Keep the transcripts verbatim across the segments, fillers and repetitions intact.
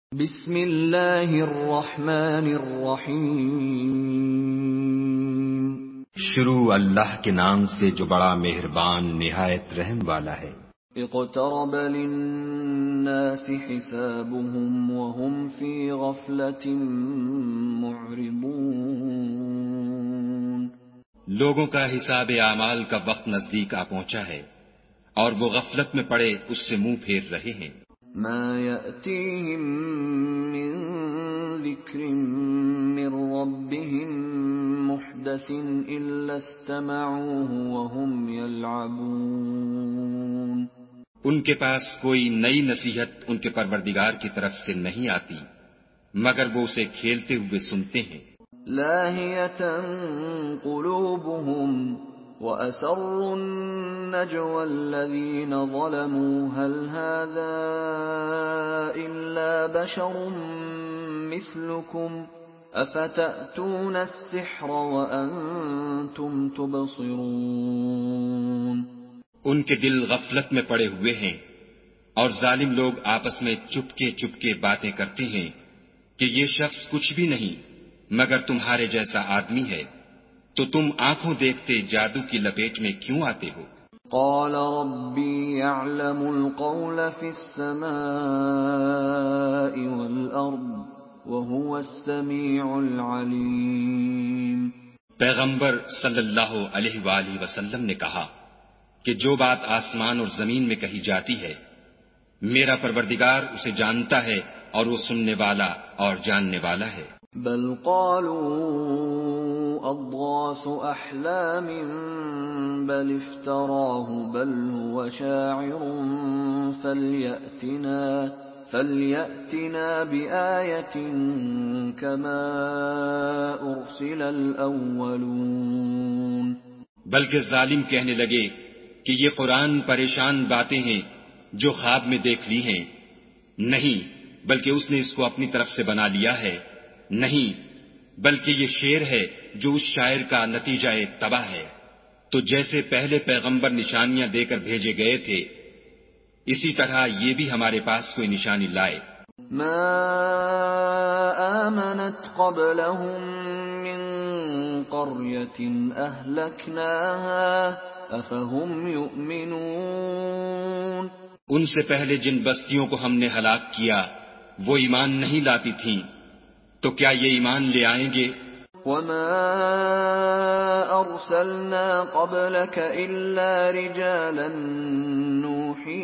بسم اللہ الرحمن الرحیم۔ شروع اللہ کے نام سے جو بڑا مہربان نہایت رحم والا ہے۔ اقترب للناس حسابهم وهم في غفلة معرضون۔ لوگوں کا حساب اعمال کا وقت نزدیک آ پہنچا ہے اور وہ غفلت میں پڑے اس سے منہ پھیر رہے ہیں۔ ما يأتيهم من ذكر من ربهم محدث إلا استمعوه وهم يلعبون۔ ان کے پاس کوئی نئی نصیحت ان کے پروردگار کی طرف سے نہیں آتی مگر وہ اسے کھیلتے ہوئے سنتے ہیں۔ لاهية قلوبهم وَأَسَرُّوا النَّجْوَى الَّذِينَ ظَلَمُوا هَلْ هَذَا إِلَّا بَشَرٌ مِثْلُكُمْ أَفَتَأْتُونَ السِّحْرَ وَأَنْتُمْ تُبْصِرُونَ۔ ان کے دل غفلت میں پڑے ہوئے ہیں اور ظالم لوگ آپس میں چپکے چپکے باتیں کرتے ہیں کہ یہ شخص کچھ بھی نہیں مگر تمہارے جیسا آدمی ہے، تو تم آنکھوں دیکھتے جادو کی لپیٹ میں کیوں آتے ہو؟ قال ربی یعلم القول فی السماء والارض وهو السمیع العلیم۔ پیغمبر صلی اللہ علیہ وآلہ وسلم نے کہا کہ جو بات آسمان اور زمین میں کہی جاتی ہے میرا پروردگار اسے جانتا ہے اور وہ سننے والا اور جاننے والا ہے۔ بل قالوا اضغاث احلام بل افتراه بل هو شاعر فليأتنا فليأتنا بآية كما ارسل الاولون۔ بلکہ ظالم کہنے لگے کہ یہ قرآن پریشان باتیں ہیں جو خواب میں دیکھ لی ہیں، نہیں بلکہ اس نے اس کو اپنی طرف سے بنا لیا ہے، نہیں بلکہ یہ شعر ہے جو اس شاعر کا نتیجہ تباہ ہے۔ تو جیسے پہلے پیغمبر نشانیاں دے کر بھیجے گئے تھے اسی طرح یہ بھی ہمارے پاس کوئی نشانی لائے۔ ما آمنت قبلهم من قرية أهلكناها أفهم يؤمنون۔ ان سے پہلے جن بستیوں کو ہم نے ہلاک کیا وہ ایمان نہیں لاتی تھیں تو کیا یہ ایمان لے آئیں گے؟ وما ارسلنا قبلك الا رجالا نوحي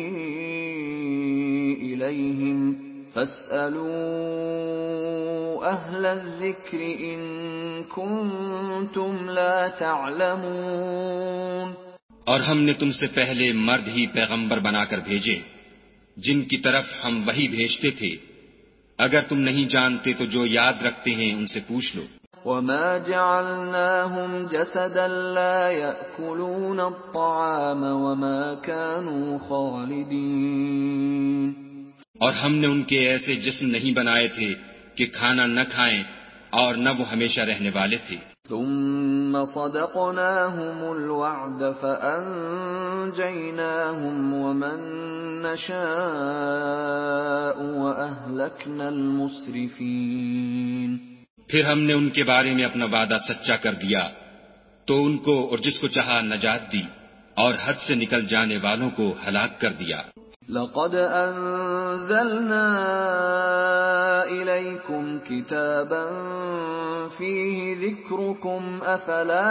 اليهم فاسالوا اهل الذكر ان كنتم لا تعلمون۔ اور ہم نے تم سے پہلے مرد ہی پیغمبر بنا کر بھیجے جن کی طرف ہم وحی بھیجتے تھے، اگر تم نہیں جانتے تو جو یاد رکھتے ہیں ان سے پوچھ لو۔ وما جعلناهم جسدا لا يأكلون الطعام وما كانوا خالدين۔ اور ہم نے ان کے ایسے جسم نہیں بنائے تھے کہ کھانا نہ کھائیں اور نہ وہ ہمیشہ رہنے والے تھے۔ ثم صدقناهم الوعد فأنجيناهم ومن نشاء وأهلكنا المسرفين۔ پھر ہم نے ان کے بارے میں اپنا وعدہ سچا کر دیا تو ان کو اور جس کو چاہا نجات دی اور حد سے نکل جانے والوں کو ہلاک کر دیا۔ لقد انزلنا الیکم کتابا فیہ ذکرکم افلا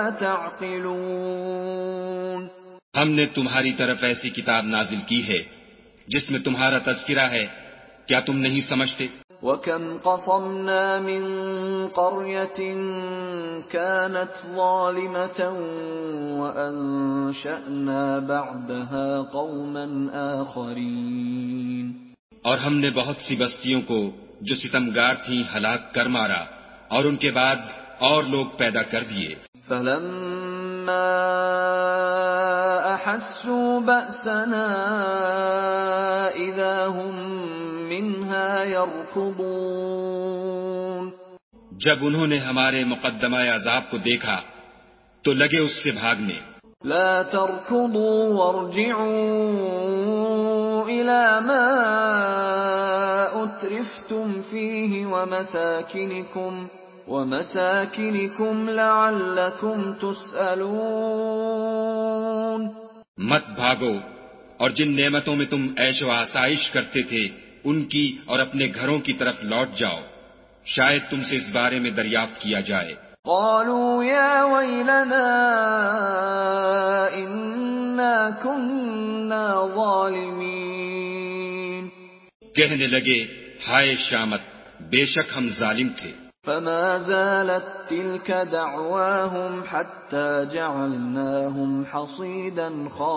تعقلون۔ ہم نے تمہاری طرف ایسی کتاب نازل کی ہے جس میں تمہارا تذکرہ ہے، کیا تم نہیں سمجھتے؟ وَكَمْ قَصَمْنَا مِنْ قَرْيَةٍ كَانَتْ ظَالِمَةً وَأَنشَأْنَا بَعْدَهَا قَوْمًا آخَرِينَ۔ اور ہم نے بہت سی بستیوں کو جو ستمگار تھیں ہلاک کر مارا اور ان کے بعد اور لوگ پیدا کر دیے۔ فَلَمَّا أَحَسُّوا بَأْسَنَا إِذَا هُمْ مِنْهَا يَرْكُضُونَ۔ جب انہوں نے ہمارے مقدمہ عذاب کو دیکھا تو لگے اس سے بھاگنے۔ لا تركضوا وارجعوا إلى ما أترفتم فيه ومساكنكم ومساكنكم لعلكم تسألون. مت بھاگو اور جن نعمتوں میں تم عیش و آسائش کرتے تھے ان کی اور اپنے گھروں کی طرف لوٹ جاؤ، شاید تم سے اس بارے میں دریافت کیا جائے. قالوا يا ويلنا إنا كنا ظالمين. کہنے لگے ہائے شامت، بے شک ہم ظالم تھے. فما زالت تلك دعواهم حتى جعلناهم حصيدا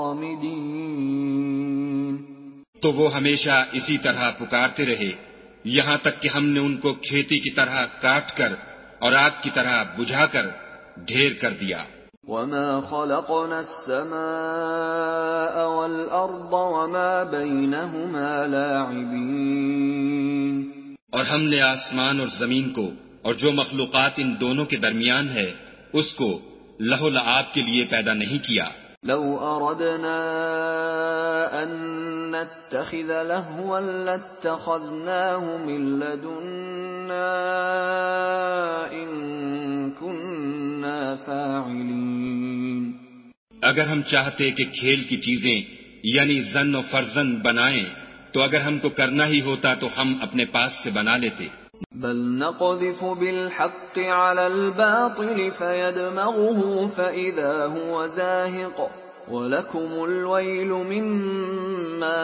خامدين. تو وہ ہمیشہ اسی طرح پکارتے رہے یہاں تک کہ ہم نے ان کو کھیتی کی طرح کاٹ کر اور آگ کی طرح بجھا کر ڈھیر کر دیا. وما خلقنا السماء والأرض وما بينهما لاعبين. اور ہم نے آسمان اور زمین کو اور جو مخلوقات ان دونوں کے درمیان ہے اس کو لہو لعاب کے لیے پیدا نہیں کیا. لو اردنا ان نتخذ لهوا لاتخذناه من لدنا ان كنا فاعلين. اگر ہم چاہتے کہ کھیل کی چیزیں یعنی زن و فرزند بنائیں تو اگر ہم کو کرنا ہی ہوتا تو ہم اپنے پاس سے بنا لیتے. بل نقذف بالحق على الباطل فيدمغه فإذا هو زاهق ولكم الويل مما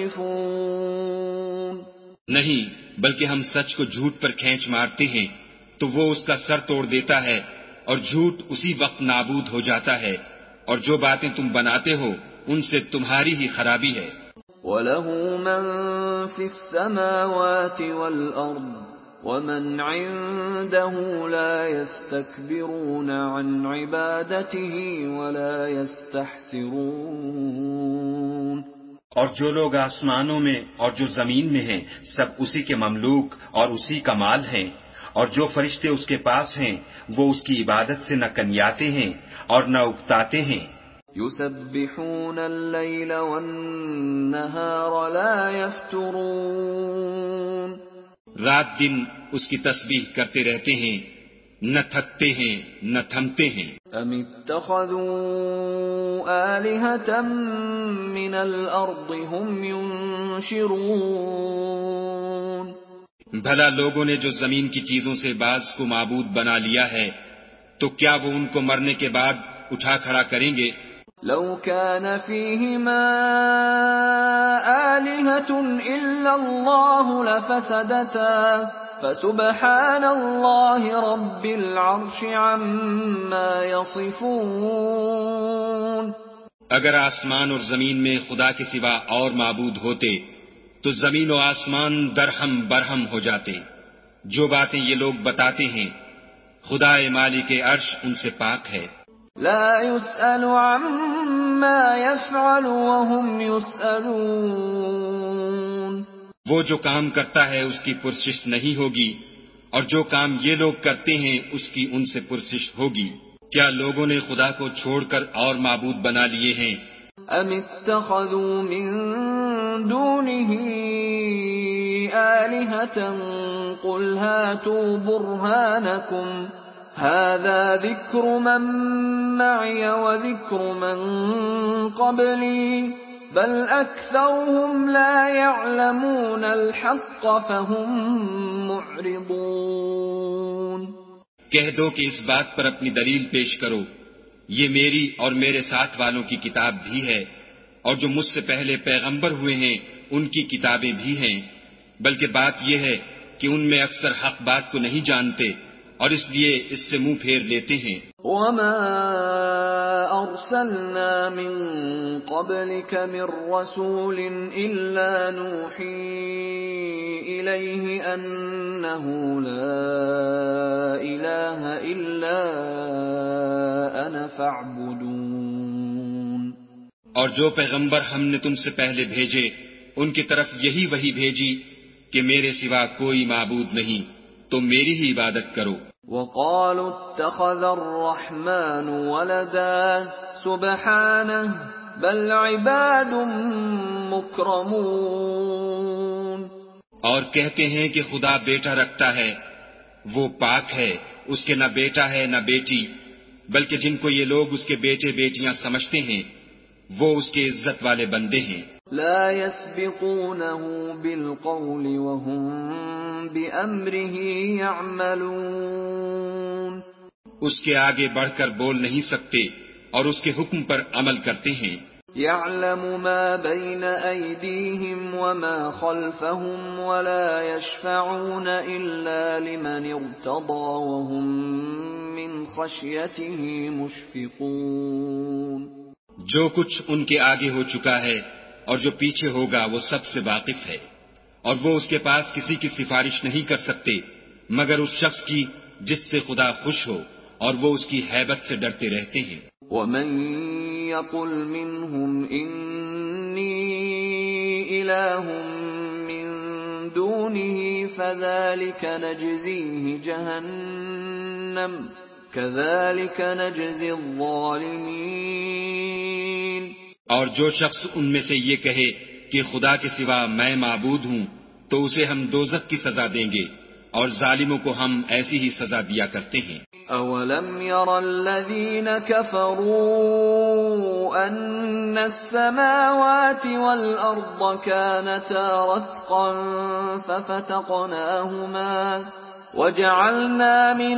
تصفون. نہیں بلکہ ہم سچ کو جھوٹ پر کھینچ مارتے ہیں تو وہ اس کا سر توڑ دیتا ہے اور جھوٹ اسی وقت نابود ہو جاتا ہے اور جو باتیں تم بناتے ہو ان سے تمہاری ہی خرابی ہے. وَلَهُ مَن فِي السَّمَاوَاتِ وَالْأَرْضِ وَمَنْ عِندَهُ لَا يَسْتَكْبِرُونَ عَنْ عِبَادَتِهِ وَلَا يَسْتَحْسِرُونَ. اور جو لوگ آسمانوں میں اور جو زمین میں ہیں سب اسی کے مملوک اور اسی کا مال ہیں، اور جو فرشتے اس کے پاس ہیں وہ اس کی عبادت سے نہ کنیاتے ہیں اور نہ اکتاتے ہیں. يُسَبِّحُونَ اللَّيْلَ وَالنَّهَارَ لَا يَفْتُرُونَ. رات دن اس کی تسبیح کرتے رہتے ہیں، نہ تھکتے ہیں نہ تھمتے ہیں. ام اتخذوا آلهة من الارض هم ينشرون. بھلا لوگوں نے جو زمین کی چیزوں سے بعض کو معبود بنا لیا ہے تو کیا وہ ان کو مرنے کے بعد اٹھا کھڑا کریں گے؟ لو كان فيهما آلهة إلا الله لفسدتا فسبحان الله رب العرش عما يصفون. اگر آسمان اور زمین میں خدا کے سوا اور معبود ہوتے تو زمین و آسمان درہم برہم ہو جاتے. جو باتیں یہ لوگ بتاتے ہیں خدا مالک عرش ان سے پاک ہے. لا يسأل عما يفعل وهم يسألون. وہ جو کام کرتا ہے اس کی پرسش نہیں ہوگی اور جو کام یہ لوگ کرتے ہیں اس کی ان سے پرسش ہوگی. کیا لوگوں نے خدا کو چھوڑ کر اور معبود بنا لیے ہیں؟ ام اتخذوا من دونه آلهة قل هاتوا برهانكم هذا ذكر من معي وذكر من قبلي بل أكثرهم لا يعلمون الحق فهم معرضون. کہہ دو کہ اس بات پر اپنی دلیل پیش کرو، یہ میری اور میرے ساتھ والوں کی کتاب بھی ہے اور جو مجھ سے پہلے پیغمبر ہوئے ہیں ان کی کتابیں بھی ہیں، بلکہ بات یہ ہے کہ ان میں اکثر حق بات کو نہیں جانتے اور اس لیے اس سے منہ پھیر لیتے ہیں. وما ارسلنا من قبلك من رسول الا نوحي اليه انه لا اله الا انا فاعبدون. اور جو پیغمبر ہم نے تم سے پہلے بھیجے ان کی طرف یہی وحی بھیجی کہ میرے سوا کوئی معبود نہیں، تو میری ہی عبادت کرو. وقالوا اتخذ الرحمن ولدا سبحانه بل عباد مکرمون. اور کہتے ہیں کہ خدا بیٹا رکھتا ہے، وہ پاک ہے، اس کے نہ بیٹا ہے نہ بیٹی، بلکہ جن کو یہ لوگ اس کے بیٹے بیٹیاں سمجھتے ہیں وہ اس کے عزت والے بندے ہیں. لا يسبقونه بالقول وهم بأمره يعملون. اس کے آگے بڑھ کر بول نہیں سکتے اور اس کے حکم پر عمل کرتے ہیں. يعلم ما بين أيديهم وما خلفهم ولا يشفعون إلا لمن ارتضى وهم من خشيته مشفقون. جو کچھ ان کے آگے ہو چکا ہے اور جو پیچھے ہوگا وہ سب سے واقف ہے، اور وہ اس کے پاس کسی کی سفارش نہیں کر سکتے مگر اس شخص کی جس سے خدا خوش ہو، اور وہ اس کی ہیبت سے ڈرتے رہتے ہیں. وَمَن يَقُلْ مِنْهُمْ إِنِّي إِلَٰهٌ مِّن دُونِهِ فَذَلِكَ نَجْزِيهِ جَهَنَّمَ كَذَلِكَ نَجْزِي الظَّالِمِينَ. اور جو شخص ان میں سے یہ کہے کہ خدا کے سوا میں معبود ہوں تو اسے ہم دوزخ کی سزا دیں گے، اور ظالموں کو ہم ایسی ہی سزا دیا کرتے ہیں. أَوَلَمْ يَرَ الَّذِينَ كَفَرُوا أَنَّ السَّمَاوَاتِ وَالْأَرْضَ كَانَتَا رَتْقًا فَفَتَقْنَاهُمَا وَجَعَلْنَا مِنَ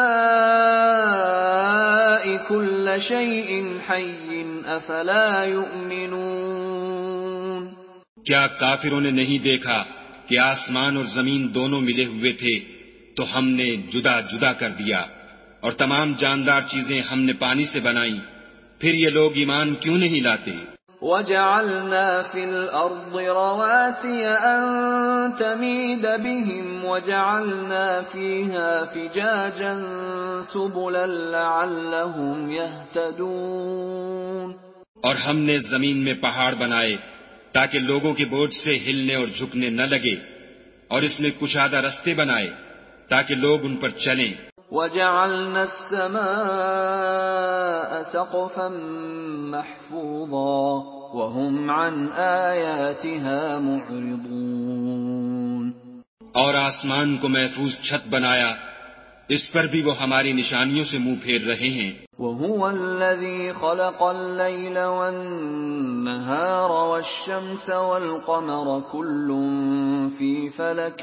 الْمَاءِ كُلَّ شَيْءٍ حَيٍّ أَفَلَا يُؤْمِنُونَ. کیا کافروں نے نہیں دیکھا کہ آسمان اور زمین دونوں ملے ہوئے تھے تو ہم نے جدا جدا کر دیا، اور تمام جاندار چیزیں ہم نے پانی سے بنائیں، پھر یہ لوگ ایمان کیوں نہیں لاتے؟ وَجَعَلْنَا فِي الْأَرْضِ رَوَاسِيَ أَن تَمِيدَ بِهِمْ وَجَعَلْنَا فِيهَا فِجَاجًا سُبُلًا لَعَلَّهُمْ يَهْتَدُونَ. اور ہم نے زمین میں پہاڑ بنائے تاکہ لوگوں کے بوجھ سے ہلنے اور جھکنے نہ لگے، اور اس میں کشادہ رستے بنائے تاکہ لوگ ان پر چلیں. وَجَعَلْنَا السَّمَاءَ سَقْفًا مَحْفُوظًا وَهُمْ عَنْ آيَاتِهَا مُعْرِضُونَ. اور آسمان کو محفوظ چھت بنایا، اس پر بھی وہ ہماری نشانیوں سے منہ پھیر رہے ہیں. وَهُوَ الَّذِي خَلَقَ اللَّيْلَ وَالنَّهَارَ وَالشَّمْسَ وَالْقَمَرَ كُلٌّ فِي فَلَكٍ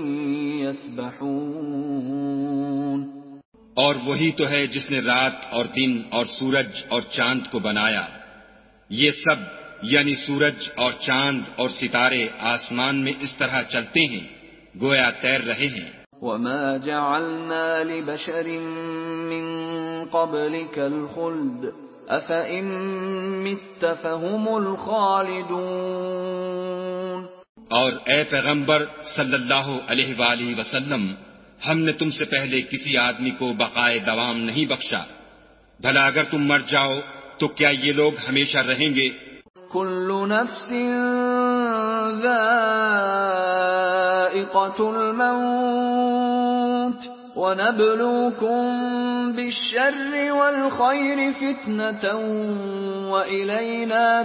يَسْبَحُونَ. اور وہی تو ہے جس نے رات اور دن اور سورج اور چاند کو بنایا، یہ سب یعنی سورج اور چاند اور ستارے آسمان میں اس طرح چلتے ہیں گویا تیر رہے ہیں. وَمَا جَعَلْنَا لِبَشَرٍ مِّن قَبْلِكَ الْخُلْدَ أَفَإِن مِّتَّ فَهُمُ الْخَالِدُونَ. اور اے پیغمبر صلی اللہ علیہ وآلہ وسلم، ہم نے تم سے پہلے کسی آدمی کو بقائے دوام نہیں بخشا، بھلا اگر تم مر جاؤ تو کیا یہ لوگ ہمیشہ رہیں گے؟ كُلُّ نَفْسٍ ذَائِقَةُ الْمَوْتِ وَنَبْلُوكُم بِالشَّرِّ وَالْخَيْرِ فِتْنَةً وَإِلَيْنَا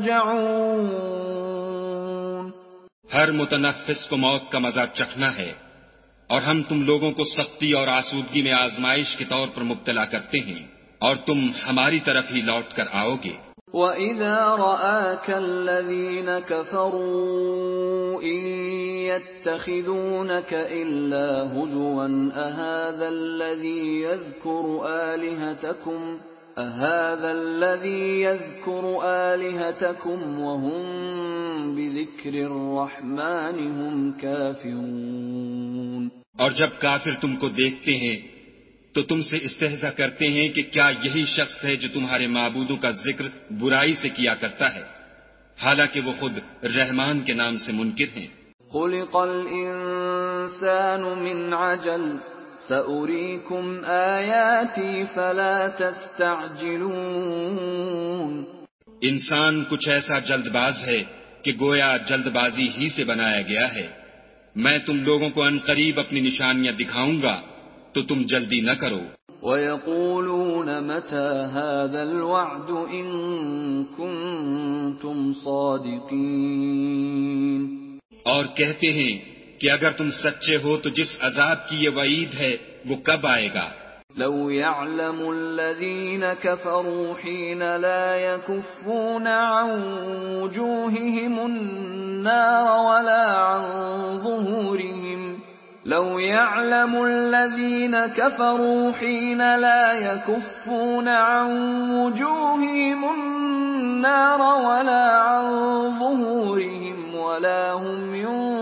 تُرْجَعُونَ. ہر متنفس کو موت کا مزہ چکھنا ہے، اور ہم تم لوگوں کو سختی اور آسودگی میں آزمائش کے طور پر مبتلا کرتے ہیں، اور تم ہماری طرف ہی لوٹ کر آؤ گے. وَإِذَا رَآكَ الَّذِينَ كَفَرُوا إِن يَتَّخِذُونَكَ إِلَّا هُزُوًا أَهَذَا الَّذِي يَذْكُرُ آلِهَتَكُمْ أَهَذَا الَّذِي يَذْكُرُ آلِهَتَكُمْ وَهُمْ بِذِكْرِ الرَّحْمَنِ هُمْ كَافِرُونَ. اور جب کافر تم کو دیکھتے ہیں تو تم سے استہزا کرتے ہیں کہ کیا یہی شخص ہے جو تمہارے معبودوں کا ذکر برائی سے کیا کرتا ہے، حالانکہ وہ خود رحمان کے نام سے منکر ہیں. خُلِقَ الْإِنسَانُ مِنْ عَجَلٍ سَأُرِيكُمْ آيَاتِي فَلَا تَسْتَعْجِلُونَ. انسان کچھ ایسا جلد باز ہے کہ گویا جلد بازی ہی سے بنایا گیا ہے. میں تم لوگوں کو عنقریب اپنی نشانیاں دکھاؤں گا تو تم جلدی نہ کرو. وَيَقُولُونَ مَتَى هَذَا الْوَعْدُ إِن كُنتُمْ صَادِقِينَ، اور کہتے ہیں کہ اگر تم سچے ہو تو جس عذاب کی یہ وعید ہے وہ کب آئے گا؟ لو يعلم الذين كفروا حين لا يكفون عن وجوههم النار ولا عن ظهورهم لو يعلم الذين كفروا حين لا يكفون عن وجوههم النار ولا عن ظهورهم ولا هم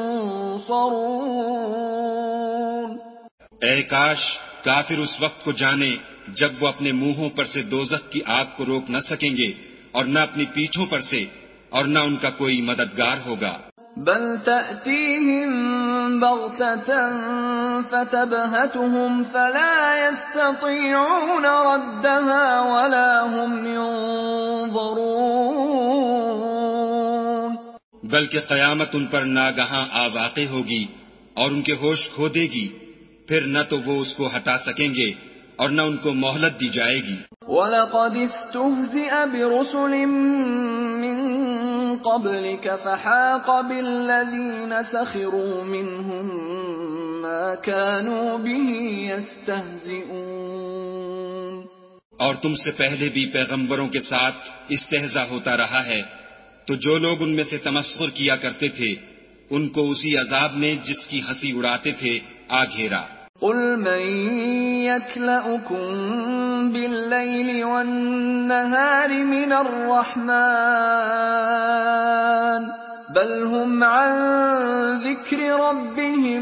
ينصرون. اے کاش کافر اس وقت کو جانے جب وہ اپنے منہوں پر سے دوزخ کی آگ کو روک نہ سکیں گے اور نہ اپنی پیٹھوں پر سے اور نہ ان کا کوئی مددگار ہوگا. بل تأتيهم بغتة فتبهتهم فلا يستطيعون ردها ولا هم ينظرون. بلکہ قیامت ان پر ناگہاں آ واقع ہوگی اور ان کے ہوش کھو دے گی، پھر نہ تو وہ اس کو ہٹا سکیں گے اور نہ ان کو مہلت دی جائے گی. وَلَقَدِ اسْتُهْزِئَ بِرُسُلٍ مِّن قَبْلِكَ فَحَاقَ بِالَّذِينَ سَخِرُوا مِنْهُم مَّا كَانُوا بِهِ يَسْتَهْزِئُونَ. اور تم سے پہلے بھی پیغمبروں کے ساتھ استہزاء ہوتا رہا ہے، تو جو لوگ ان میں سے تمسخر کیا کرتے تھے ان کو اسی عذاب نے جس کی ہنسی اڑاتے تھے آ گھیرا. قُلْ مَن يَكْلَؤُكُم بِاللَّيْلِ وَالنَّهَارِ مِنَ الرَّحْمَٰنِ بَلْ هُمْ عَن ذِكْرِ رَبِّهِم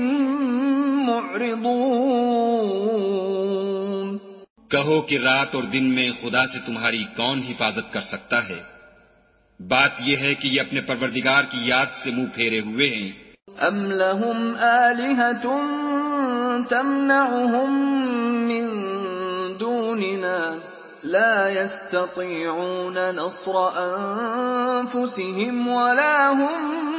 مُّعْرِضُونَ. کہو کہ رات اور دن میں خدا سے تمہاری کون حفاظت کر سکتا ہے؟ بات یہ ہے کہ یہ اپنے پروردگار کی یاد سے منہ پھیرے ہوئے ہیں. ام لهم آلهة تمنعهم من دوننا لا يستطيعون نصر أنفسهم ولا هم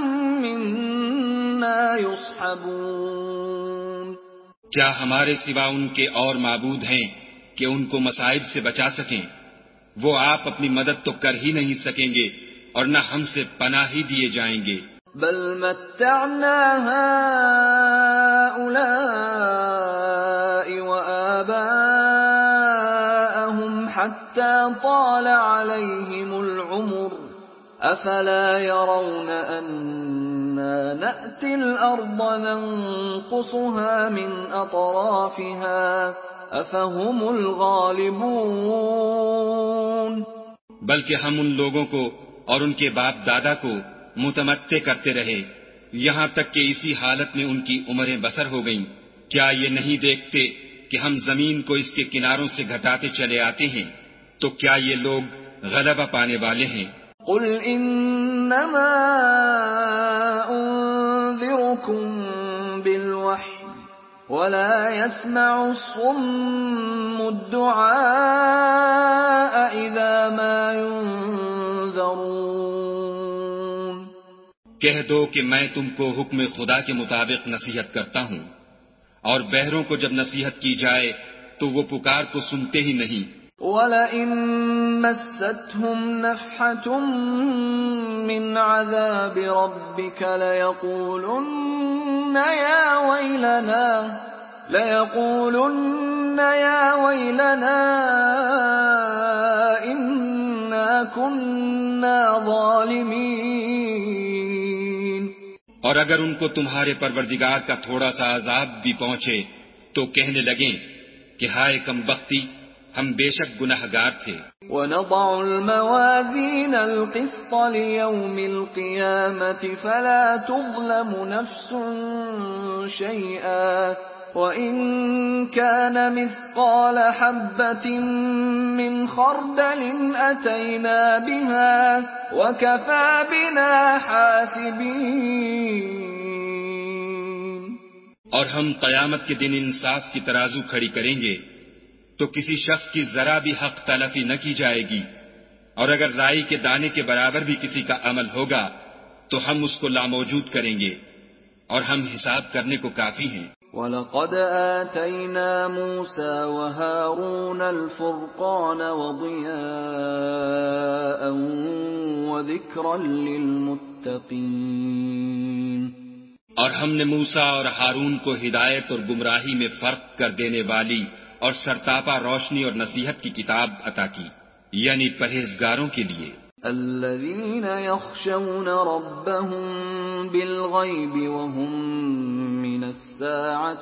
منا يصحبون. کیا ہمارے سوا ان کے اور معبود ہیں کہ ان کو مصائب سے بچا سکیں؟ وہ آپ اپنی مدد تو کر ہی نہیں سکیں گے اور نہ ہم سے پناہ ہی دیے جائیں گے. بل متعنا هؤلاء وآباءهم حتى طال عليهم العمر أفلا يرون أنا نأتي الأرض ننقصها من أطرافها أفهم الغالبون. بلکہ ہم ان لوگوں کو اور ان کے باپ دادا کو متمتع کرتے رہے یہاں تک کہ اسی حالت میں ان کی عمریں بسر ہو گئیں. کیا یہ نہیں دیکھتے کہ ہم زمین کو اس کے کناروں سے گھٹاتے چلے آتے ہیں؟ تو کیا یہ لوگ غلبہ پانے والے ہیں؟ قل انما انذركم بالوحی ولا يسمع الصم الدعاء اذا ما ينذرون. کہہ دو کہ میں تم کو حکم خدا کے مطابق نصیحت کرتا ہوں، اور بہروں کو جب نصیحت کی جائے تو وہ پکار کو سنتے ہی نہیں. وَلَئِن مَّسَّتْهُمْ نَفْحَةٌ مِّنْ عَذَابِ رَبِّكَ لَيَقُولُنَّ يَا وَيْلَنَا لَيَقُولُنَّ يَا وَيْلَنَا إِنَّا كُنَّا ظَالِمِينَ. اور اگر ان کو تمہارے پروردگار کا تھوڑا سا عذاب بھی پہنچے تو کہنے لگیں کہ ہائے کم بختی، ہم بے شک گناہگار تھے. وَنَضَعُ الْمَوَازِينَ الْقِسْطَ لِيَوْمِ الْقِيَامَةِ فَلَا تُظْلَمُ نَفْسٌ شَيْئًا وَإِن كَانَ مِثْقَالَ حَبَّةٍ مِّنْ خَرْدَلٍ أَتَيْنَا بِهَا وَكَفَى بِنَا حَاسِبِينَ. اور ہم قیامت کے دن انصاف کی ترازو کھڑی کریں گے تو کسی شخص کی ذرا بھی حق تلفی نہ کی جائے گی، اور اگر رائی کے دانے کے برابر بھی کسی کا عمل ہوگا تو ہم اس کو لاموجود کریں گے، اور ہم حساب کرنے کو کافی ہیں. وَلَقَدْ آتَيْنَا مُوسَى وَهَارُونَ الْفُرْقَانَ وَضِيَاءً وَذِكْرًا لِلْمُتَّقِينَ، اور ہم نے موسیٰ اور ہارون کو ہدایت اور گمراہی میں فرق کر دینے والی اور سرتاپا روشنی اور نصیحت کی کتاب عطا کی، یعنی پرہیزگاروں کے لیے۔ الذين يخشون ربهم بالغيب وهم من الساعة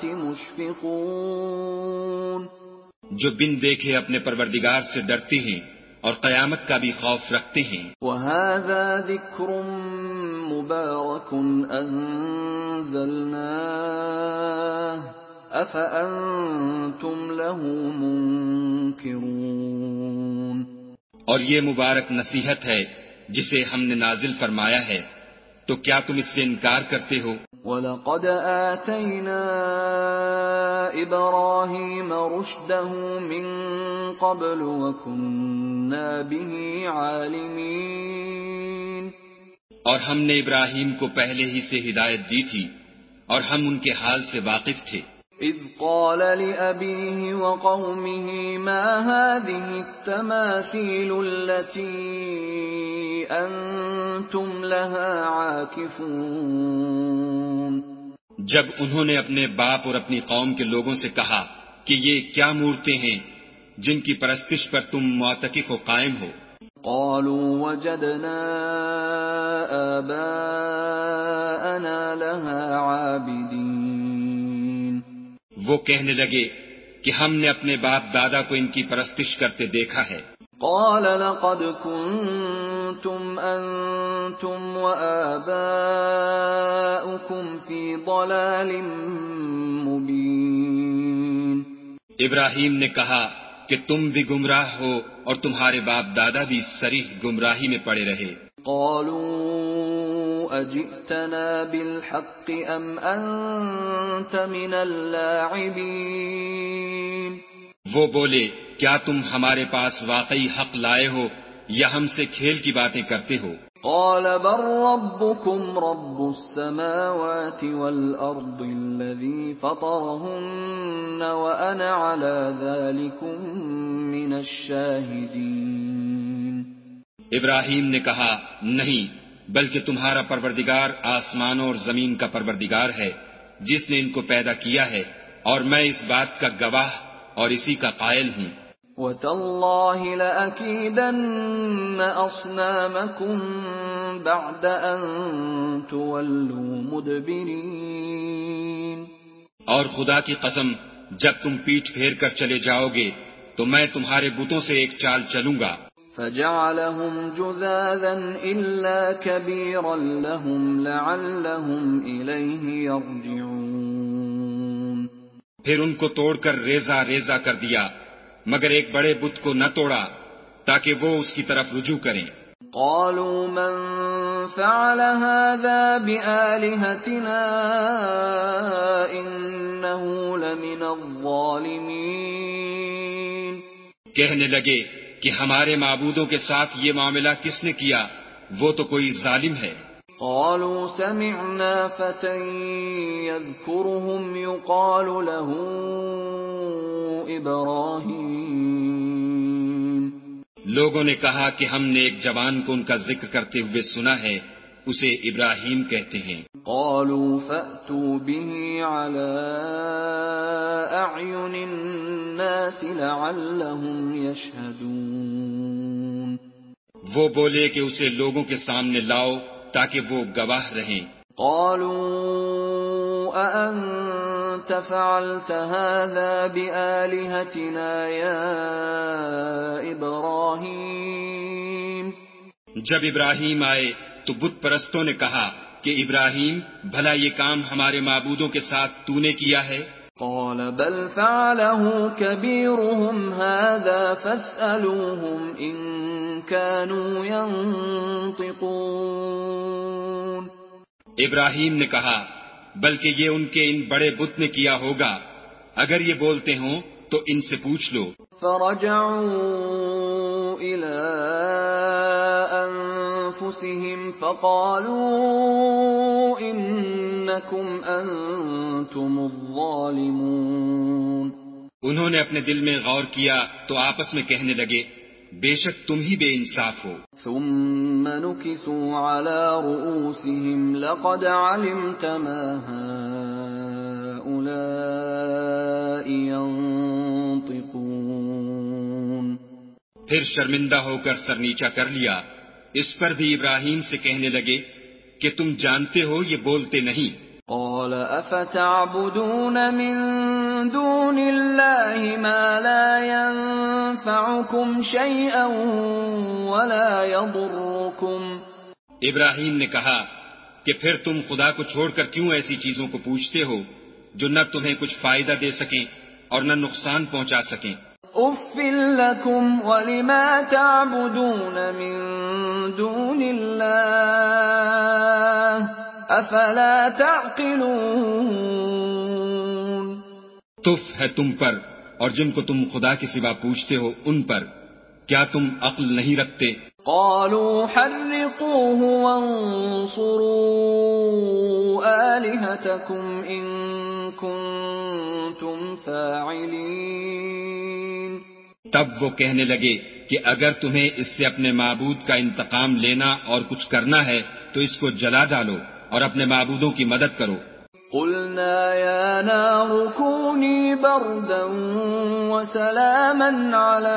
مشفقون، جو بن دیکھے اپنے پروردگار سے ڈرتے ہیں اور قیامت کا بھی خوف رکھتے ہیں۔ وهذا ذكر مبارك أنزلناه أفأنتم له منكرون، اور یہ مبارک نصیحت ہے جسے ہم نے نازل فرمایا ہے، تو کیا تم اس سے انکار کرتے ہو؟ وَلَقَدْ آتَيْنَا إِبْرَاهِيمَ رُشْدَهُ مِنْ قَبْلُ وَكُنَّا بِهِ عَالِمِينَ، اور ہم نے ابراہیم کو پہلے ہی سے ہدایت دی تھی اور ہم ان کے حال سے واقف تھے۔ إِذْ قَالَ لِأَبِيهِ وَقَوْمِهِ مَا هَٰذِهِ التَّمَاثِيلُ الَّتِي أَنتُمْ لَهَا عَاكِفُونَ، جب انہوں نے اپنے باپ اور اپنی قوم کے لوگوں سے کہا کہ یہ کیا مورتیں ہیں جن کی پرستش پر تم معتکف و قائم ہو؟ قَالُوا وَجَدْنَا آبَاءَنَا لَهَا عَابِدِينَ، وہ کہنے لگے کہ ہم نے اپنے باپ دادا کو ان کی پرستش کرتے دیکھا ہے۔ قَالَ لَقَدْ كُنْتُمْ أَنْتُمْ وَآبَاؤُكُمْ فِي ضَلَالٍ مُبِينٍ، ابراہیم نے کہا کہ تم بھی گمراہ ہو اور تمہارے باپ دادا بھی صریح گمراہی میں پڑے رہے۔ قَالُوا أَجِئْتَنَا بِالْحَقِّ أَمْ أَنْتَ مِنَ اللَّاعِبِينَ، وہ بولے کیا تم ہمارے پاس واقعی حق لائے ہو یا ہم سے کھیل کی باتیں کرتے ہو؟ قَالَ بَلْ رَبُّكُمْ رَبُّ السَّمَاوَاتِ وَالْأَرْضِ الَّذِي فَطَرَهُنَّ وَأَنَا عَلَى ذَلِكُمْ مِنَ الشَّاهِدِينَ، ابراہیم نے کہا نہیں، بلکہ تمہارا پروردگار آسمانوں اور زمین کا پروردگار ہے جس نے ان کو پیدا کیا ہے، اور میں اس بات کا گواہ اور اسی کا قائل ہوں۔ وَتَاللَّهِ لَأَكِيدَنَّ أَصْنَامَكُمْ بَعْدَ أَن تُوَلُّوا مُدْبِرِينَ، اور خدا کی قسم جب تم پیٹھ پھیر کر چلے جاؤ گے تو میں تمہارے بتوں سے ایک چال چلوں گا۔ فَجَعَلَهُمْ جُذَاذًا إِلَّا كَبِيرًا لَهُمْ لَعَلَّهُمْ إِلَيْهِ يَرْجِعُونَ، پھر ان کو توڑ کر ریزہ ریزہ کر دیا، مگر ایک بڑے بت کو نہ توڑا تاکہ وہ اس کی طرف رجوع کریں۔ قَالُوا مَن فَعَلَ هَٰذَا بِآلِهَتِنَا إِنَّهُ لَمِنَ الظَّالِمِينَ، کہنے لگے کہ ہمارے معبودوں کے ساتھ یہ معاملہ کس نے کیا، وہ تو کوئی ظالم ہے۔ قَالُوا سَمِعْنَا فَتًى يَذْكُرُهُمْ يُقَالُ لَهُ إِبْرَاهِيمُ، لوگوں نے کہا کہ ہم نے ایک جوان کو ان کا ذکر کرتے ہوئے سنا ہے، اسے ابراہیم کہتے ہیں۔ قَالُوا فَأْتُوا بِهِ عَلَىٰ أَعْيُنِ النَّاسِ لَعَلَّهُمْ يَشْهَدُونَ، وہ بولے کہ اسے لوگوں کے سامنے لاؤ تاکہ وہ گواہ رہیں۔ قَالُوا أَأَنتَ فَعَلْتَ هَٰذَا بِآلِهَتِنَا يَا إِبْرَاهِيمُ، جب ابراہیم آئے تو بت پرستوں نے کہا کہ ابراہیم بھلا یہ کام ہمارے معبودوں کے ساتھ تو نے کیا ہے؟ قَالَ بَلْ فَعَلَهُ كَبِيرُهُمْ هَٰذَا فَاسْأَلُوهُمْ إِن كَانُوا يَنطِقُونَ، ابراہیم نے کہا بلکہ یہ ان کے ان بڑے بت نے کیا ہوگا، اگر یہ بولتے ہوں تو ان سے پوچھ لو۔ فَرَجَعُوا إِلَىٰ أَنفُسِهِمْ رؤوسهم فقالوا إنكم أنتم الظالمون. انہوں نے اپنے دل میں غور کیا تو آپس میں کہنے لگے بے شک تم ہی بے انصاف ہو. ثم نكسوا على رؤوسهم لقد علمت ما هؤلاء ينطقون. پھر شرمندہ ہو کر سر نیچا کر لیا. اس پر بھی ابراہیم سے کہنے لگے کہ تم جانتے ہو یہ بولتے نہیں. قال افتعبدون من دون الله ما لا ينفعكم شيئا ولا يضركم. ابراہیم نے کہا کہ پھر تم خدا کو چھوڑ کر کیوں ایسی چیزوں کو پوچھتے ہو جو نہ تمہیں کچھ فائدہ دے سکیں اور نہ نقصان پہنچا سکیں. اف لکم ولما تعبدون من دون اللہ افلا تعقلون. تف ہے تم پر اور جن کو تم خدا کے سوا پوچھتے ہو ان پر، کیا تم عقل نہیں رکھتے؟ قالوا حرقوه وانصروا آلهتكم ان كنتم فاعلين. تب وہ کہنے لگے کہ اگر تمہیں اس سے اپنے معبود کا انتقام لینا اور کچھ کرنا ہے تو اس کو جلا ڈالو اور اپنے معبودوں کی مدد کرو. قلنا يا نار كوني بردا وسلاما على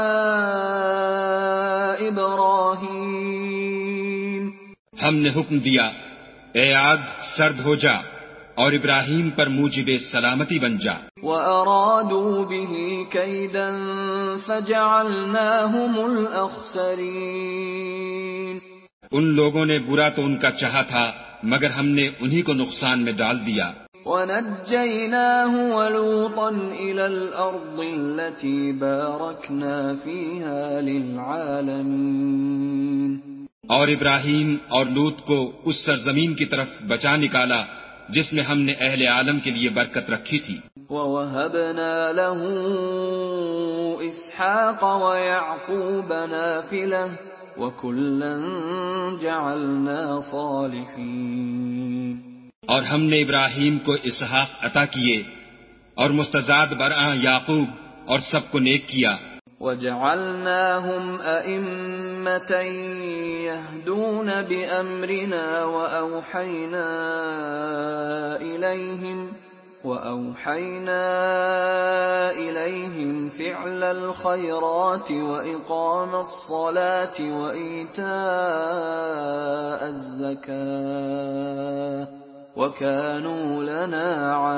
إبراهيم. ہم نے حکم دیا اے آگ سرد ہو جا اور ابراہیم پر موجب سلامتی بن جا. وَأَرَادُوا بِهِ كَيْدًا فَجَعَلْنَاهُمُ الْأَخْسَرِينَ. ان لوگوں نے برا تو ان کا چاہا تھا مگر ہم نے انہی کو نقصان میں ڈال دیا. وَنَجَّيْنَاهُ وَلُوطًا إِلَى الْأَرْضِ الَّتِي بَارَكْنَا فِيهَا لِلْعَالَمِينَ. اور ابراہیم اور لوط کو اس سرزمین کی طرف بچا نکالا جس میں ہم نے اہل عالم کے لیے برکت رکھی تھی. وَوَهَبْنَا لَهُ إِسْحَاقَ وَيَعْقُوبَ نَافِلَةً وَكُلًّا جَعَلْنَا صَالِحِينَ. اور ہم نے ابراہیم کو اسحاق عطا کیے اور مستزاد برآں یعقوب اور سب کو نیک کیا. وَجَعَلْنَاهُمْ أَئِمَّةً يَهْدُونَ بِأَمْرِنَا وَأَوْحَيْنَا إِلَيْهِمْ وَأَوْحَيْنَا إِلَيْهِمْ فِعْلَ الْخَيْرَاتِ وَإِقَامَ الصَّلَاةِ وَإِيتَاءَ الزَّكَاةِ وَكَانُوا لَنَا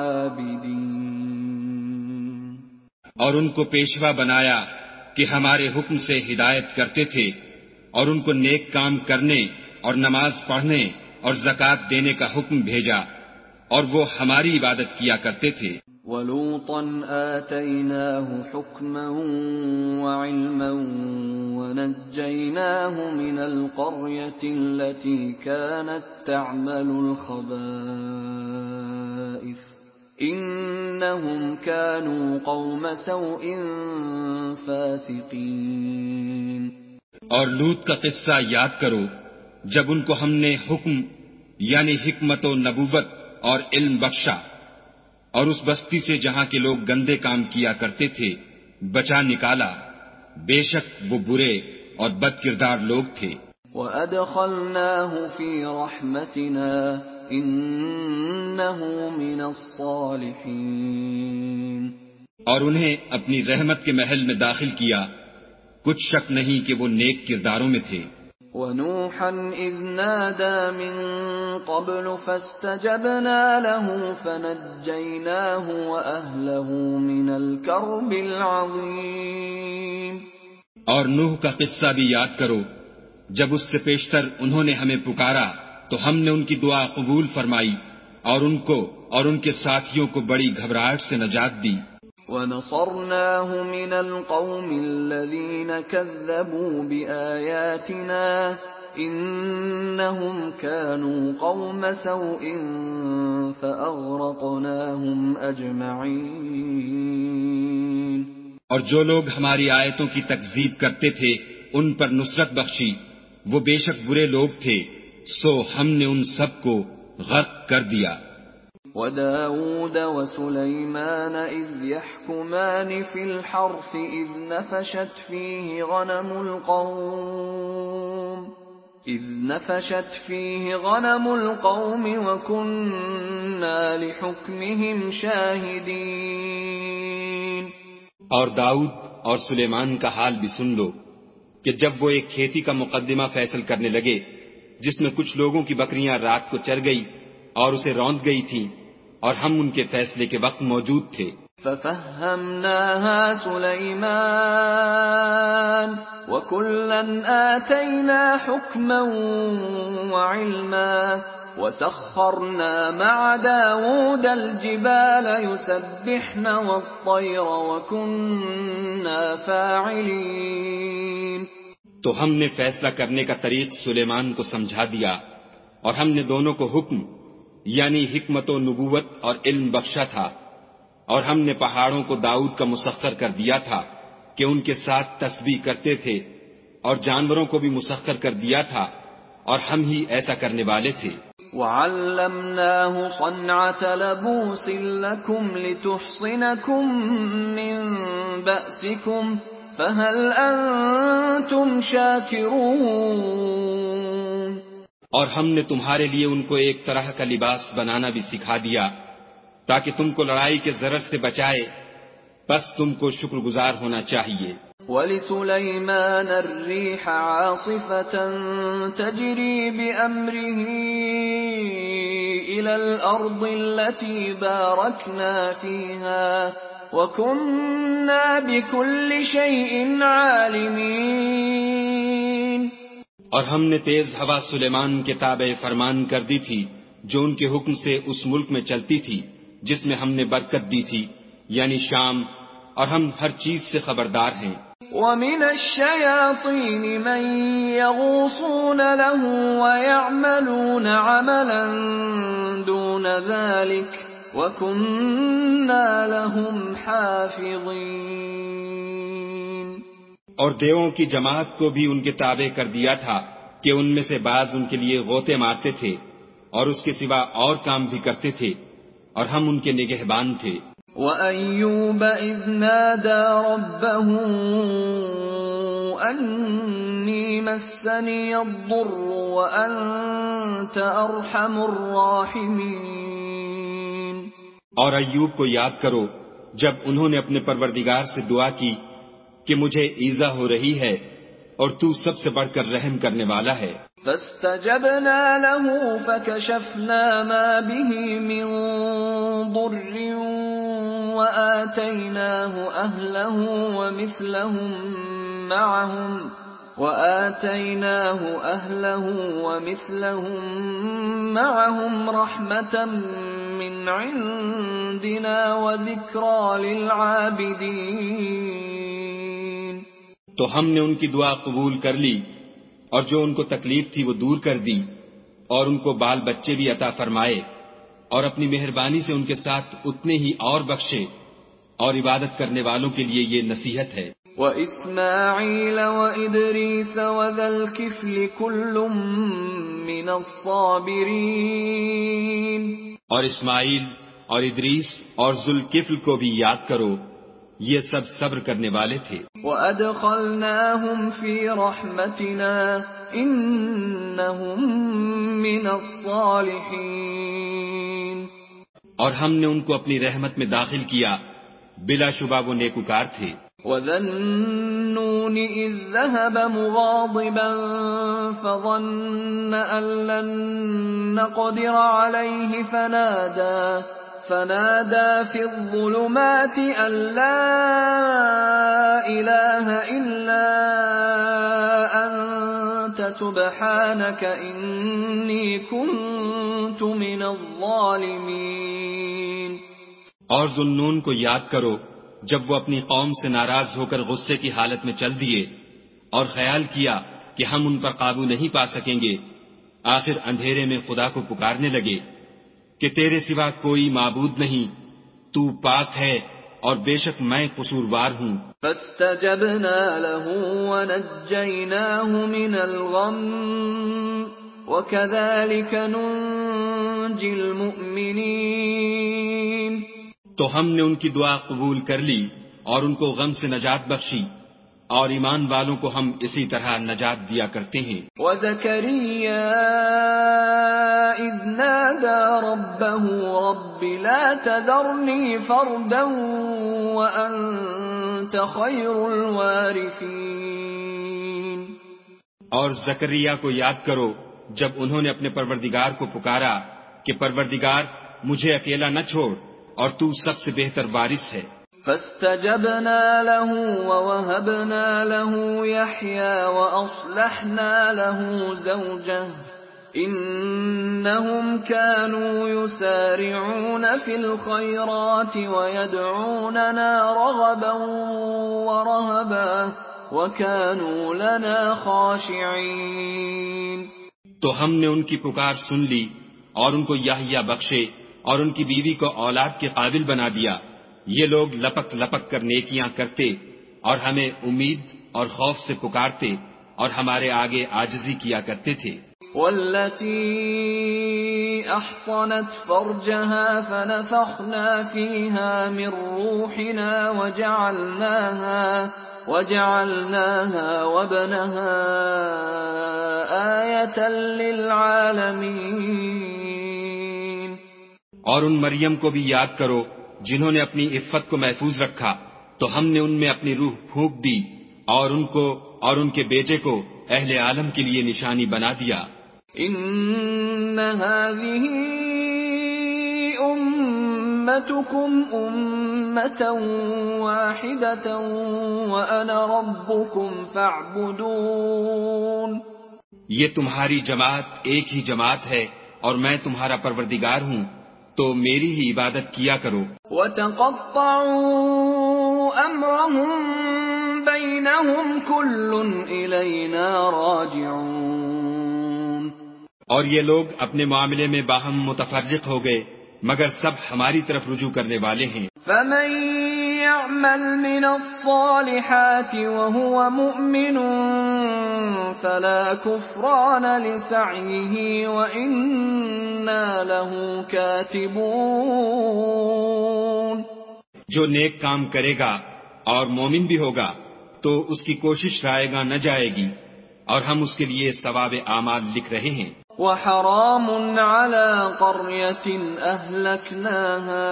عَابِدِينَ. اور ان کو پیشوا بنایا کہ ہمارے حکم سے ہدایت کرتے تھے اور ان کو نیک کام کرنے اور نماز پڑھنے اور زکوٰۃ دینے کا حکم بھیجا اور وہ ہماری عبادت کیا کرتے تھے. وَلُوطًا آتَيْنَاهُ حُكْمًا وَعِلْمًا وَنَجَّيْنَاهُ مِنَ الْقَرْيَةِ الَّتِي كَانَتْ تَعْمَلُ الْخَبَائِثَ إِنَّهُمْ كَانُوا قَوْمَ سَوْءٍ فَاسِقِينَ. اور لوط کا قصہ یاد کرو جب ان کو ہم نے حکم یعنی حکمت و نبوت اور علم بخشا اور اس بستی سے جہاں کے لوگ گندے کام کیا کرتے تھے بچا نکالا، بے شک وہ برے اور بد کردار لوگ تھے. وَأَدْخَلْنَاهُ فِي رَحْمَتِنَا إِنَّهُ مِنَ الصَّالِحِينَ. اور انہیں اپنی رحمت کے محل میں داخل کیا، کچھ شک نہیں کہ وہ نیک کرداروں میں تھے. وَنُوحًا إِذْ نَادَى مِن قَبْلُ فَاسْتَجَبْنَا لَهُ فَنَجَّيْنَاهُ وَأَهْلَهُ مِنَ الْكَرْبِ الْعَظِيمِ. اور نوح کا قصہ بھی یاد کرو جب اس سے پیشتر انہوں نے ہمیں پکارا تو ہم نے ان کی دعا قبول فرمائی اور ان کو اور ان کے ساتھیوں کو بڑی گھبراہٹ سے نجات دی. وَنَصَرْنَاهُ مِنَ الْقَوْمِ الَّذِينَ كَذَّبُوا بِآيَاتِنَا إِنَّهُمْ كَانُوا قَوْمَ سَوْءٍ فَأَغْرَقْنَاهُمْ أَجْمَعِينَ. اور جو لوگ ہماری آیتوں کی تکذیب کرتے تھے ان پر نصرت بخشی وہ بے شک برے لوگ تھے، سو ہم نے ان سب کو غرق کر دیا۔ وَدَاوُودَ وَسُلَيْمَانَ إِذْ يَحْكُمَانِ فِي الْحَرْثِ إِذْ نَفَشَتْ فِيهِ غَنَمُ الْقَوْمِ إِذْ نَفَشَتْ فِيهِ غَنَمُ الْقَوْمِ وَكُنَّا لِحُكْمِهِمْ شَاهِدِينَ۔ اور داؤد اور سلیمان کا حال بھی سن لو کہ جب وہ ایک کھیتی کا مقدمہ فیصل کرنے لگے جس میں کچھ لوگوں کی بکریاں رات کو چر گئی اور اسے روند گئی تھیں، اور ہم ان کے فیصلے کے وقت موجود تھے۔ فَفَهَّمْنَاهَا سُلَيْمَانَ وَكُلًّا آتَيْنَا حُكْمًا وَعِلْمًا وَسَخَّرْنَا مَعَ دَاوُودَ الْجِبَالَ يُسَبِّحْنَ وَالطَّيْرَ وَكُنَّا فَاعِلِينَ۔ تو ہم نے فیصلہ کرنے کا طریق سلیمان کو سمجھا دیا، اور ہم نے دونوں کو حکم یعنی حکمت و نبوت اور علم بخشا تھا، اور ہم نے پہاڑوں کو داؤد کا مسخر کر دیا تھا کہ ان کے ساتھ تسبیح کرتے تھے، اور جانوروں کو بھی مسخر کر دیا تھا، اور ہم ہی ایسا کرنے والے تھے۔ وَعَلَّمْنَاهُ صَنْعَةَ لَبُوسٍ لَكُمْ لِتُحْصِنَكُمْ مِنْ بَأْسِكُمْ فَهَلْ أَنْتُمْ شَاكِرُونَ۔ اور ہم نے تمہارے لیے ان کو ایک طرح کا لباس بنانا بھی سکھا دیا تاکہ تم کو لڑائی کے ضرر سے بچائے، بس تم کو شکر گزار ہونا چاہیے۔ وَلِسُلَيْمَانَ الرِّيحَ عَاصِفَةً تَجْرِي بِأَمْرِهِ إِلَى الْأَرْضِ الَّتِي بَارَكْنَا فِيهَا وَكُنَّا بِكُلِّ شَيْءٍ عَالِمِينَ۔ اور ہم نے تیز ہوا سلیمان کے تابع فرمان کر دی تھی جو ان کے حکم سے اس ملک میں چلتی تھی جس میں ہم نے برکت دی تھی، یعنی شام، اور ہم ہر چیز سے خبردار ہیں۔ وَمِنَ الشَّيَاطِينِ مَن يَغُوصُونَ لَهُ وَيَعْمَلُونَ عَمَلًا دُونَ ذَلِكَ وَكُنَّا لَهُمْ حَافِظِينَ۔ اور دیووں کی جماعت کو بھی ان کے تابع کر دیا تھا کہ ان میں سے بعض ان کے لیے غوطے مارتے تھے اور اس کے سوا اور کام بھی کرتے تھے، اور ہم ان کے نگہبان تھے۔ وَأَيُّوبَ إِذْ نَادَى رَبَّهُ أَنِّي مَسَّنِيَ الضُّرُّ وَأَنْتَ أَرْحَمُ الرَّاحِمِينَ۔ اور ایوب کو یاد کرو جب انہوں نے اپنے پروردگار سے دعا کی کہ مجھے ایذا ہو رہی ہے اور تو سب سے بڑھ کر رحم کرنے والا ہے۔ فَاسْتَجَبْنَا لَهُ فَكَشَفْنَا مَا بِهِ مِنْ ضُرٍّ وَآتَيْنَاهُ أَهْلَهُ وَمِثْلَهُمْ مَعَهُمْ وَآتَيْنَاهُ أَهْلَهُ وَمِثْلَهُمْ مَعَهُمْ رَحْمَةً مِّنْ عِنْدِنَا وَذِكْرَى لِلْعَابِدِينَ۔ تو ہم نے ان کی دعا قبول کر لی، اور جو ان کو تکلیف تھی وہ دور کر دی، اور ان کو بال بچے بھی عطا فرمائے، اور اپنی مہربانی سے ان کے ساتھ اتنے ہی اور بخشے، اور عبادت کرنے والوں کے لیے یہ نصیحت ہے۔ وَإِسْمَاعِيلَ وَإِدْرِيسَ وَذَا الْكِفْلِ كُلٌّ مِّنَ الصَّابِرِينَ۔ اور اسماعیل اور ادریس اور ذوالکفل کو بھی یاد کرو، یہ سب صبر کرنے والے تھے۔ وَأَدْخَلْنَاهُمْ فِي رَحْمَتِنَا إِنَّهُمْ مِنَ الصَّالِحِينَ۔ اور ہم نے ان کو اپنی رحمت میں داخل کیا، بلا شبہ وہ نیکوکار تھے۔ وَذَا النُّونِ إِذ ذَّهَبَ مُغَاضِبًا فَظَنَّ أَن لَّن نَّقْدِرَ عَلَيْهِ فَنَادَى فَنَادَى فِي الظُّلُمَاتِ أَن لَّا إِلَٰهَ إِلَّا أَنتَ سُبْحَانَكَ إِنِّي كُنتُ مِنَ الظَّالِمِينَ۔ اور ذُنُّون کو یاد کرو جب وہ اپنی قوم سے ناراض ہو کر غصے کی حالت میں چل دیے اور خیال کیا کہ ہم ان پر قابو نہیں پا سکیں گے، آخر اندھیرے میں خدا کو پکارنے لگے کہ تیرے سوا کوئی معبود نہیں، تو پاک ہے اور بے شک میں قصوروار ہوں۔ فاستجبنا له ونجيناه من الغم وكذلك ننجي المؤمنين۔ تو ہم نے ان کی دعا قبول کر لی اور ان کو غم سے نجات بخشی، اور ایمان والوں کو ہم اسی طرح نجات دیا کرتے ہیں۔ وَزَكَرِيَّا إِذْ نَادَى رَبَّهُ رَبِّ لَا تَذَرْنِي فَرْدًا وَأَنْتَ خَيْرُ الْوَارِثِينَ۔ اور زکریا کو یاد کرو جب انہوں نے اپنے پروردگار کو پکارا کہ پروردگار مجھے اکیلا نہ چھوڑ، اور تو سب سے بہتر وارث ہے۔ فاستجبنا له ووهبنا له يحيى وأصلحنا له زوجه إنهم كانوا يسارعون في الخيرات ويدعوننا رغبا ورهبا وكانوا لنا خاشعين۔ تو ہم نے ان کی پکار سن لی اور ان کو یحییٰ بخشے اور ان کی بیوی کو اولاد کے قابل بنا دیا۔ یہ لوگ لپک لپک کر نیکیاں کرتے اور ہمیں امید اور خوف سے پکارتے اور ہمارے آگے عاجزی کیا کرتے تھے۔ والتي أحصنت فرجها فنفخنا فيها من روحنا وجعلناها وجعلناها وابنها آية للعالمين۔ اور ان مریم کو بھی یاد کرو جنہوں نے اپنی عفت کو محفوظ رکھا، تو ہم نے ان میں اپنی روح پھونک دی اور ان کو اور ان کے بیٹے کو اہل عالم کے لیے نشانی بنا دیا۔ ان هذه امتكم امة واحدة وانا ربكم فاعبدون۔ یہ تمہاری جماعت ایک ہی جماعت ہے اور میں تمہارا پروردگار ہوں، تو میری ہی عبادت کیا کرو۔ وَتَقَطَّعُوا أَمْرَهُمْ بَيْنَهُمْ كُلٌّ إِلَيْنَا رَاجِعُونَ۔ اور یہ لوگ اپنے معاملے میں باہم متفرق ہو گئے، مگر سب ہماری طرف رجوع کرنے والے ہیں۔ فَمَن يَعْمَلْ مِنَ الصَّالِحَاتِ وَهُوَ مُؤْمِنٌ فَلَا كُفْرَانَ لِسَعْيِهِ وَإِنَّا لَهُ كَاتِبُونَ۔ جو نیک کام کرے گا اور مومن بھی ہوگا تو اس کی کوشش رائے گا نہ جائے گی، اور ہم اس کے لیے ثواب اعمال لکھ رہے ہیں۔ وَحَرَامٌ عَلَى قَرْيَةٍ أَهْلَكْنَاهَا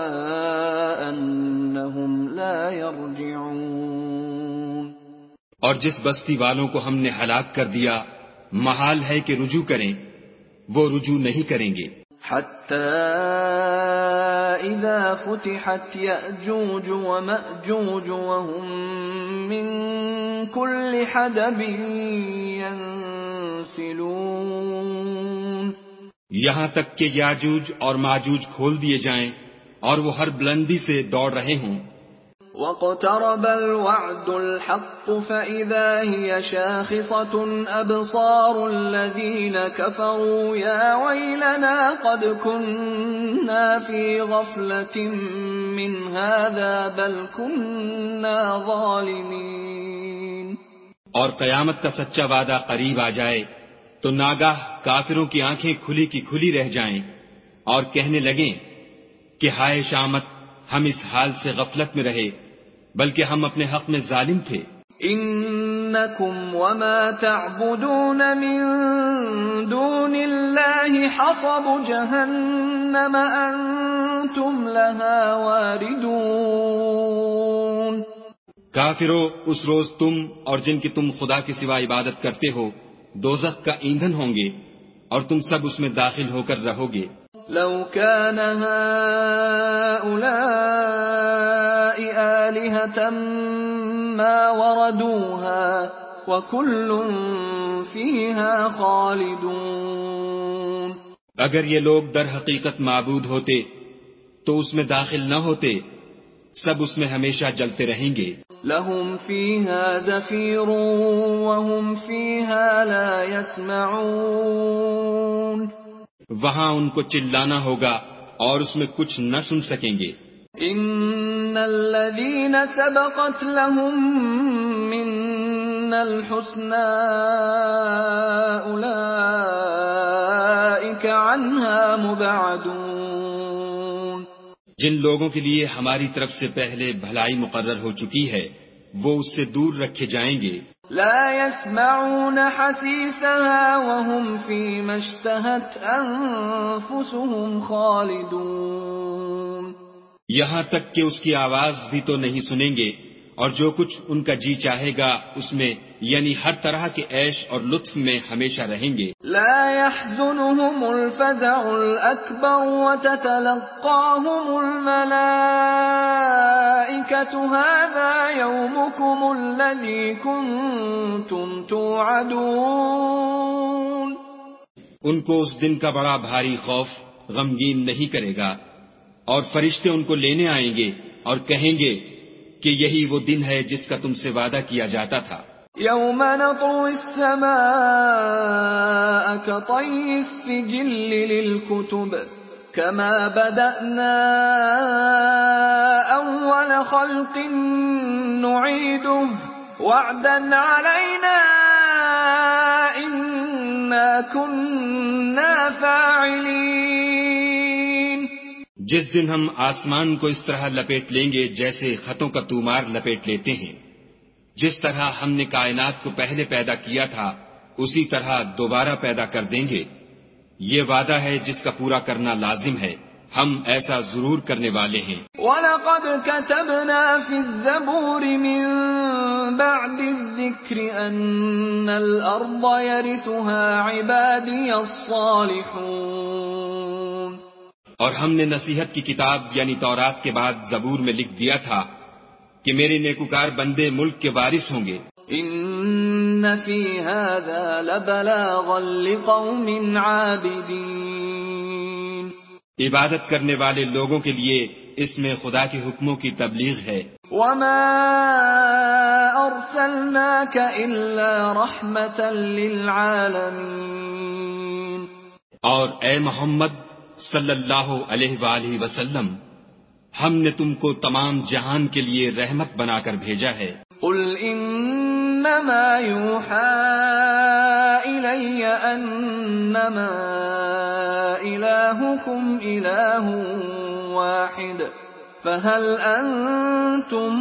أَنَّهُمْ لَا يَرْجِعُونَ۔ اور جس بستی والوں کو ہم نے ہلاک کر دیا محال ہے کہ رجوع کریں، وہ رجوع نہیں کریں گے۔ حَتَّى إِذَا فُتِحَتْ يَأْجُوجُ وَمَأْجُوجُ وَهُمْ مِنْ كُلِّ حَدَبٍ يَنْسِلُونَ۔ یہاں تک کہ یاجوج اور ماجوج کھول دیے جائیں اور وہ ہر بلندی سے دوڑ رہے ہوں۔ وَاقْتَرَبَ الْوَعْدُ الْحَقُّ فَإِذَا هِيَ شَاخِصَةٌ أَبْصَارُ الَّذِينَ كَفَرُوا يَا وَيْلَنَا قَدْ كُنَّا فِي غَفْلَةٍ مِّنْ هَذَا بَلْ كُنَّا ظَالِمِينَ۔ اور قیامت کا سچا وعدہ قریب آ جائے تو ناگاہ کافروں کی آنکھیں کھلی کی کھلی رہ جائیں اور کہنے لگیں کہ ہائے شامت، ہم اس حال سے غفلت میں رہے بلکہ ہم اپنے حق میں ظالم تھے۔ انکم وما تعبدون من دون اللہ حصب جہنم انتم لها واردون۔ کافرو، اس روز تم اور جن کی تم خدا کے سوا عبادت کرتے ہو دوزخ کا ایندھن ہوں گے اور تم سب اس میں داخل ہو کر رہو گے۔ لو كان هؤلاء آلهة ما وردوها وكل فيها خالدون۔ اگر یہ لوگ در حقیقت معبود ہوتے تو اس میں داخل نہ ہوتے، سب اس میں ہمیشہ جلتے رہیں گے۔ لهم فيها زفير وهم فيها لا يسمعون۔ وہاں ان کو چلانا ہوگا اور اس میں کچھ نہ سن سکیں گے۔ ان الذين سبقت لهم منا الحسنى اولئك عنها مبعدون، جن لوگوں کے لیے ہماری طرف سے پہلے بھلائی مقرر ہو چکی ہے وہ اس سے دور رکھے جائیں گے۔ لا يسمعون حسيسها وهم فيما اشتهت أنفسهم خالدون، یہاں تک کہ اس کی آواز بھی تو نہیں سنیں گے، اور جو کچھ ان کا جی چاہے گا اس میں یعنی ہر طرح کے عیش اور لطف میں ہمیشہ رہیں گے۔ لا يحزنهم الفزع الأكبر وتتلقاهم الملائكة هذا يومكم الذي كنتم توعدون، ان کو اس دن کا بڑا بھاری خوف غمگین نہیں کرے گا، اور فرشتے ان کو لینے آئیں گے اور کہیں گے کہ یہی وہ دن ہے جس کا تم سے وعدہ کیا جاتا تھا۔ يوم نطوي السماء كطي السجل للكتب كما بدأنا أول خلق نعيده وعدا علينا إنا كنا فاعلين۔ جس دن ہم آسمان کو اس طرح لپیٹ لیں گے جیسے خطوں کا تومار لپیٹ لیتے ہیں، جس طرح ہم نے کائنات کو پہلے پیدا کیا تھا اسی طرح دوبارہ پیدا کر دیں گے، یہ وعدہ ہے جس کا پورا کرنا لازم ہے، ہم ایسا ضرور کرنے والے ہیں۔ وَلَقَدْ كَتَبْنَا فِي الزَّبُورِ مِن بَعْدِ الذِّكْرِ أَنَّ الْأَرْضَ يَرِثُهَا عِبَادِيَ الصَّالِحُونَ، اور ہم نے نصیحت کی کتاب یعنی تورات کے بعد زبور میں لکھ دیا تھا کہ میرے نیکوکار بندے ملک کے وارث ہوں گے۔ ان فی هذا لبلاغا لقوم عابدین، عبادت کرنے والے لوگوں کے لیے اس میں خدا کے حکموں کی تبلیغ ہے۔ وما ارسلناک الا رحمتا للعالمین، اور اے محمد صلی اللہ علیہ وآلہ وسلم، ہم نے تم کو تمام جہان کے لیے رحمت بنا کر بھیجا ہے۔ قل انما یوحى الی انما الہکم الہ واحد فهل انتم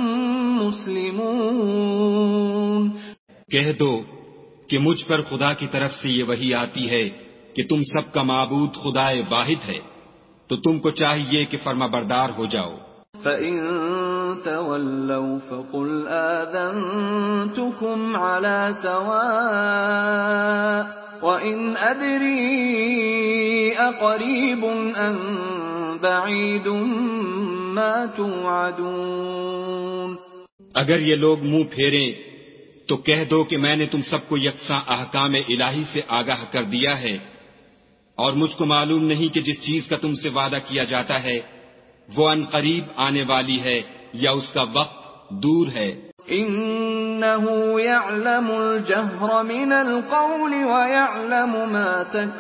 مسلمون، کہہ دو کہ مجھ پر خدا کی طرف سے یہ وحی آتی ہے کہ تم سب کا معبود خدا واحد ہے، تو تم کو چاہیے کہ فرما بردار ہو جاؤ۔ فَإِن تَوَلَّوْا فَقُلْ آذَنْتُكُمْ عَلَى سَوَاءٍ وَإِنْ أَدْرِي أَقَرِيبٌ أَمْ بَعِيدٌ مَا تُوعَدُونَ۔ اگر یہ لوگ منہ پھیریں تو کہہ دو کہ میں نے تم سب کو یکساں احکام الہی سے آگاہ کر دیا ہے، اور مجھ کو معلوم نہیں کہ جس چیز کا تم سے وعدہ کیا جاتا ہے وہ ان قریب آنے والی ہے یا اس کا وقت دور ہے۔ انه يعلم الجهر من القول ويعلم ما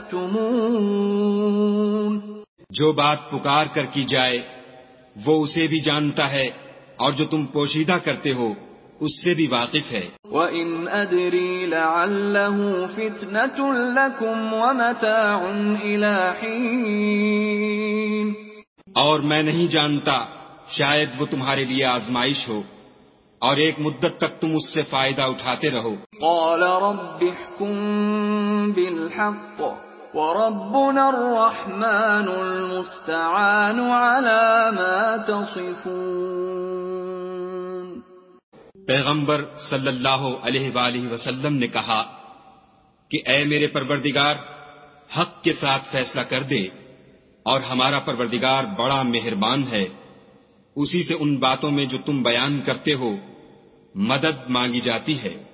تكتمون، جو بات پکار کر کی جائے وہ اسے بھی جانتا ہے، اور جو تم پوشیدہ کرتے ہو اس سے بھی واقف ہے۔ وَإِنْ أَدْرِي لَعَلَّهُ فِتْنَةٌ لَكُمْ وَمَتَاعٌ إِلَى حِينٍ، اور میں نہیں جانتا، شاید وہ تمہارے لیے آزمائش ہو اور ایک مدت تک تم اس سے فائدہ اٹھاتے رہو۔ قَالَ رَبِّ احْكُم بِالْحَقِّ وَرَبُّنَا الرَّحْمَنُ الْمُسْتَعَانُ عَلَى مَا تَصِفُونَ۔ پیغمبر صلی اللہ علیہ وآلہ وسلم نے کہا کہ اے میرے پروردگار، حق کے ساتھ فیصلہ کر دے، اور ہمارا پروردگار بڑا مہربان ہے، اسی سے ان باتوں میں جو تم بیان کرتے ہو مدد مانگی جاتی ہے۔